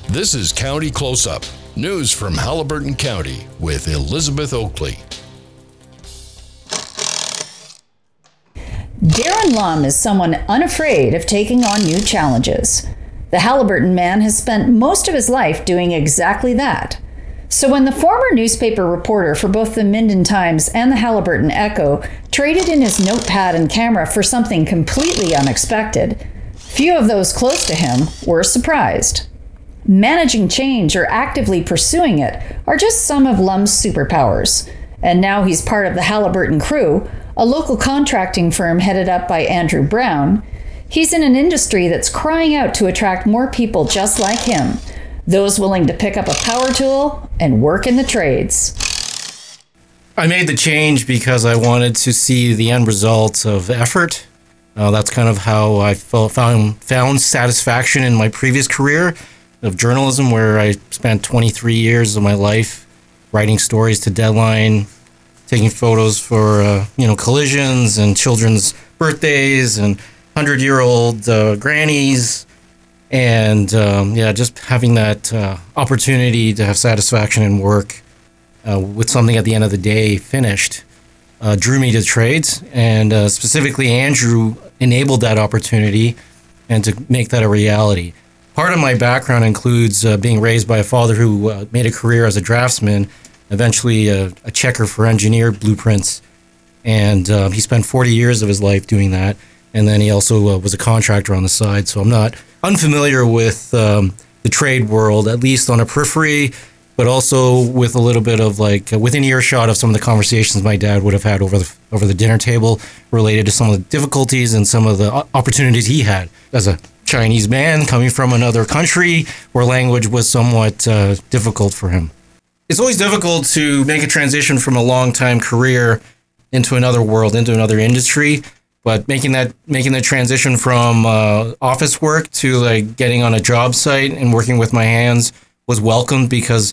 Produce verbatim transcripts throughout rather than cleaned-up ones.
This is County Close-Up, news from Haliburton County with Elizabeth Oakley. Darren Lum is someone unafraid of taking on new challenges. The Haliburton man has spent most of his life doing exactly that. So when the former newspaper reporter for both the Minden Times and the Haliburton Echo traded in his notepad and camera for something completely unexpected, few of those close to him were surprised. Managing change or actively pursuing it are just some of Lum's superpowers. And now he's part of the Haliburton Crew, a local contracting firm headed up by Andrew Brown. He's in an industry that's crying out to attract more people just like him, those willing to pick up a power tool and work in the trades. I made the change because I wanted to see the end result of effort. Uh, that's kind of how I felt, found, found satisfaction in my previous career of journalism, where I spent twenty-three years of my life writing stories to Deadline, taking photos for uh, you know collisions and children's birthdays and hundred-year-old uh, grannies, and um, yeah, just having that uh, opportunity to have satisfaction in work uh, with something at the end of the day finished uh, drew me to trades, and uh, specifically Andrew enabled that opportunity and to make that a reality. Part of my background includes uh, being raised by a father who uh, made a career as a draftsman, eventually a, a checker for engineer blueprints, and uh, he spent forty years of his life doing that. And then he also uh, was a contractor on the side. So I'm not unfamiliar with um, the trade world, at least on a periphery, but also with a little bit of like uh, within earshot of some of the conversations my dad would have had over the over the dinner table related to some of the difficulties and some of the opportunities he had as a Chinese man coming from another country where language was somewhat uh, difficult for him. It's always difficult to make a transition from a long-time career into another world, into another industry. But making that making the transition from uh, office work to like getting on a job site and working with my hands was welcomed, because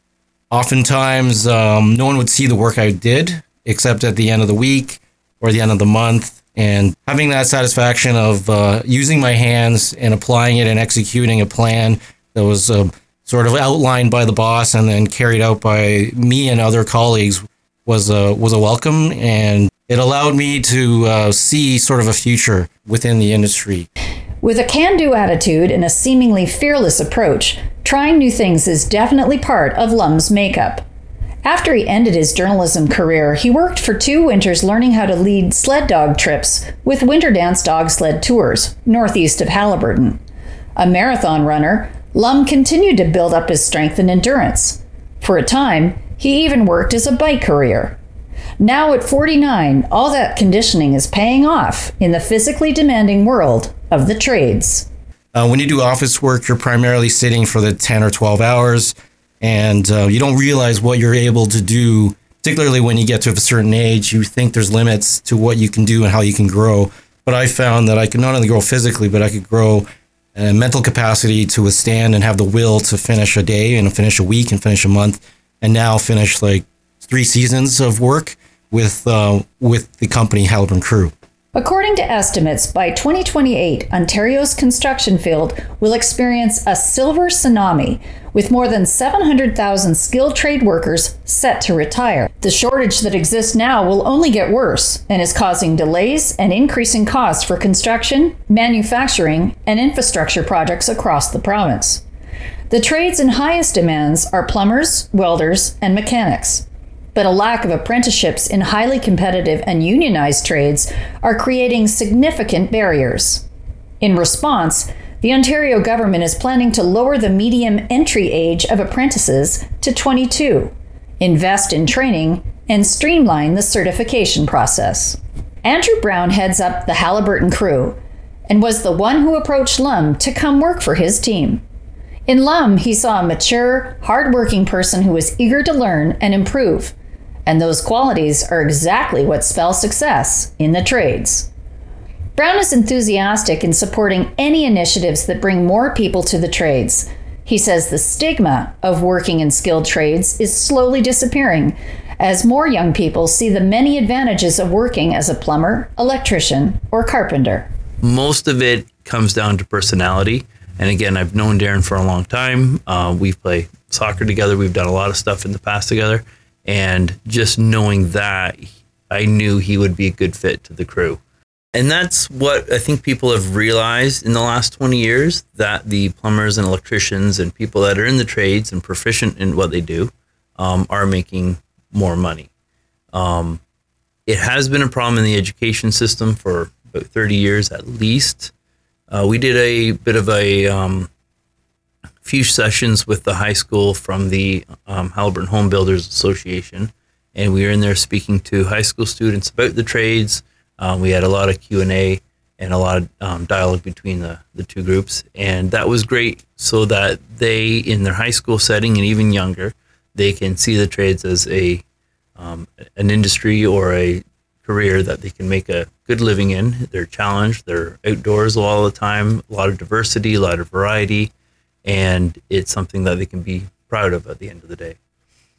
oftentimes um, no one would see the work I did except at the end of the week or the end of the month. And having that satisfaction of uh, using my hands and applying it and executing a plan that was uh, sort of outlined by the boss and then carried out by me and other colleagues was a, was a welcome, and it allowed me to uh, see sort of a future within the industry. With a can-do attitude and a seemingly fearless approach, trying new things is definitely part of Lum's makeup. After he ended his journalism career, he worked for two winters learning how to lead sled dog trips with Winter Dance Dog Sled Tours, northeast of Haliburton. A marathon runner, Lum continued to build up his strength and endurance. For a time, he even worked as a bike courier. Now at forty-nine, all that conditioning is paying off in the physically demanding world of the trades. Uh, when you do office work, you're primarily sitting for the ten or twelve hours, and uh, you don't realize what you're able to do, particularly when you get to a certain age. You think there's limits to what you can do and how you can grow. But I found that I could not only grow physically, but I could grow a mental capacity to withstand and have the will to finish a day and finish a week and finish a month, and now finish like three seasons of work with uh, with the company Haliburton Crew. According to estimates, by twenty twenty-eight, Ontario's construction field will experience a silver tsunami, with more than seven hundred thousand skilled trade workers set to retire. The shortage that exists now will only get worse and is causing delays and increasing costs for construction, manufacturing, and infrastructure projects across the province. The trades in highest demands are plumbers, welders, and mechanics. But a lack of apprenticeships in highly competitive and unionized trades are creating significant barriers. In response, the Ontario government is planning to lower the median entry age of apprentices to twenty-two, invest in training, and streamline the certification process. Andrew Brown heads up the Haliburton Crew and was the one who approached Lum to come work for his team. In Lum, he saw a mature, hard-working person who was eager to learn and improve. And those qualities are exactly what spell success in the trades. Brown is enthusiastic in supporting any initiatives that bring more people to the trades. He says the stigma of working in skilled trades is slowly disappearing as more young people see the many advantages of working as a plumber, electrician, or carpenter. Most of it comes down to personality. And again, I've known Darren for a long time. Uh, we play soccer together. We've done a lot of stuff in the past together. And just knowing that, I knew he would be a good fit to the crew. And that's what I think people have realized in the last twenty years, that the plumbers and electricians and people that are in the trades and proficient in what they do um, are making more money. Um, it has been a problem in the education system for about thirty years at least. Uh, we did a bit of a um, few sessions with the high school from the um, Haliburton Home Builders Association, and we were in there speaking to high school students about the trades. Um, we had a lot of Q and A and a lot of um, dialogue between the, the two groups. And that was great so that they, in their high school setting and even younger, they can see the trades as a um, an industry or a career that they can make a good living in. They're challenged. They're outdoors all the time, a lot of diversity, a lot of variety, and it's something that they can be proud of at the end of the day.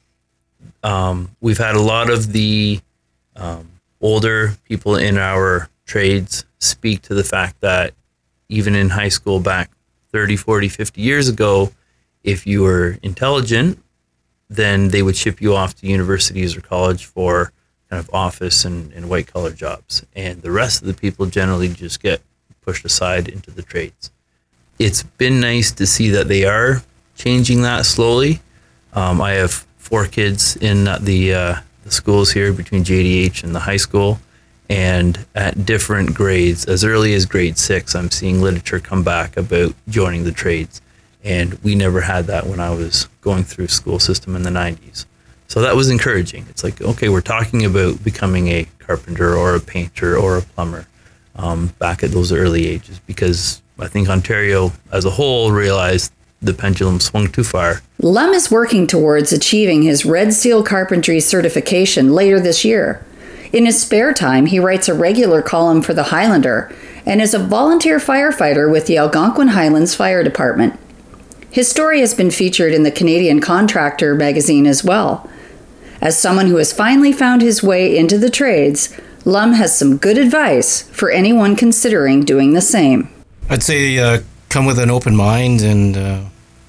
Um, we've had a lot of the um, older people in our trades speak to the fact that even in high school back thirty, forty, fifty years ago, if you were intelligent, then they would ship you off to universities or college for kind of office and, and white collar jobs. And the rest of the people generally just get pushed aside into the trades. It's been nice to see that they are changing that slowly. Um, I have four kids in the uh, the schools here between J D H and the high school, and at different grades, as early as grade six, I'm seeing literature come back about joining the trades. And we never had that when I was going through school system in the nineties. So that was encouraging. It's like, okay, we're talking about becoming a carpenter or a painter or a plumber um, back at those early ages, because I think Ontario as a whole realized the pendulum swung too far. Lum is working towards achieving his Red Seal Carpentry certification later this year. In his spare time, he writes a regular column for the Highlander and is a volunteer firefighter with the Algonquin Highlands Fire Department. His story has been featured in the Canadian Contractor magazine as well. As someone who has finally found his way into the trades, Lum has some good advice for anyone considering doing the same. I'd say uh, come with an open mind and uh,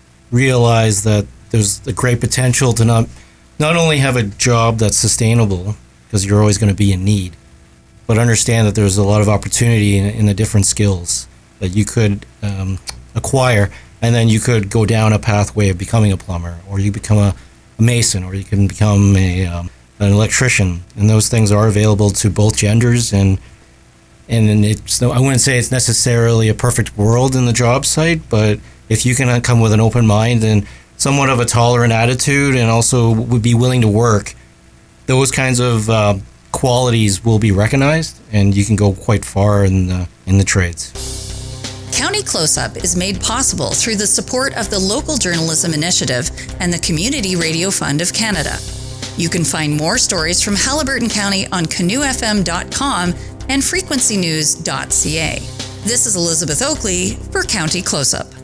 realize that there's a great potential to not not only have a job that's sustainable, because you're always going to be in need, but understand that there's a lot of opportunity in, in the different skills that you could um, acquire, and then you could go down a pathway of becoming a plumber, or you become a, a mason, or you can become a um, an electrician, and those things are available to both genders. And and it's I wouldn't say it's necessarily a perfect world in the job site, but if you can come with an open mind and somewhat of a tolerant attitude, and also would be willing to work, those kinds of uh, qualities will be recognized, and you can go quite far in the in the trades. County Close-Up is made possible through the support of the Local Journalism Initiative and the Community Radio Fund of Canada. You can find more stories from Haliburton County on canoe f m dot com and frequency news dot c a. This is Elizabeth Oakley for County Close-Up.